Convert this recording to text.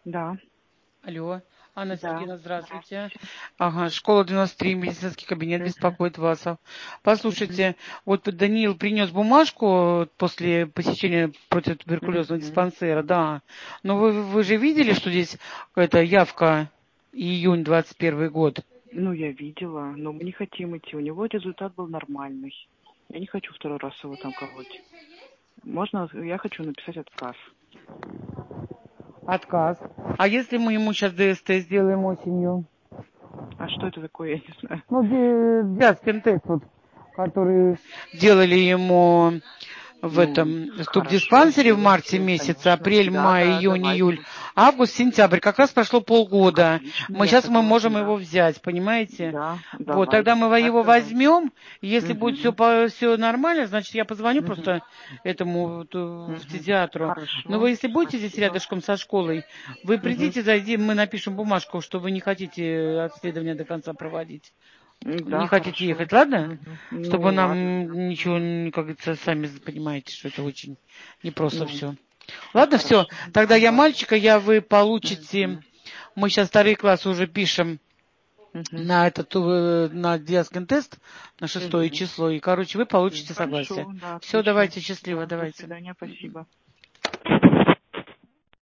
Да, Алло, Анна да, Сергеевна, здравствуйте. здравствуйте. Ага, школа 93, медицинский кабинет Мгм, беспокоит вас. мгм, Послушайте, вот Даниил принес бумажку после посещения противотуберкулезного мгм. диспансера, да. Но вы же видели, что здесь какая-то явка июнь 21 год? Ну, я видела, но мы не хотим идти. У него результат был нормальный. Я не хочу второй раз его там колоть. Можно, я хочу написать отказ. Отказ. А если мы ему сейчас ДСТ сделаем осенью? А что это такое, я не знаю. Ну, диаскин-тест, вот, который делали ему в Ну, этом хорошо, стубдиспансере в марте сделайте, месяце, конечно. апрель, Да, май, да, июнь, июль, давайте. август, сентябрь. Как раз прошло полгода. Отлично, Мы я сейчас мы согласна, можем его да. взять, понимаете? Да, Вот, тогда давайте, мы так его давайте. возьмем. Если будет Угу, все нормально, значит, я позвоню угу, просто этому вот, в угу. фтизиатру. Но вы, Хорошо, если будете здесь спасибо. рядышком со школой, вы Угу. придите, зайди, мы напишем бумажку, что вы не хотите обследование до конца проводить. Не Да, хотите хорошо. ехать, ладно? Мгм. Чтобы Ну, ладно, да. нам ничего, Мгм. как говорится, сами понимаете, что это очень непросто Ну, все. Ладно, все. хорошо, Тогда да, я ладно. мальчика, вы получите. Мгм. Мы сейчас вторые классы уже пишем Мгм. на этот, на диаскен тест на 6 число. И, короче, вы получите согласие. Хорошо, да, Все, отлично. давайте, счастливо, Да, до давайте. свидания, спасибо.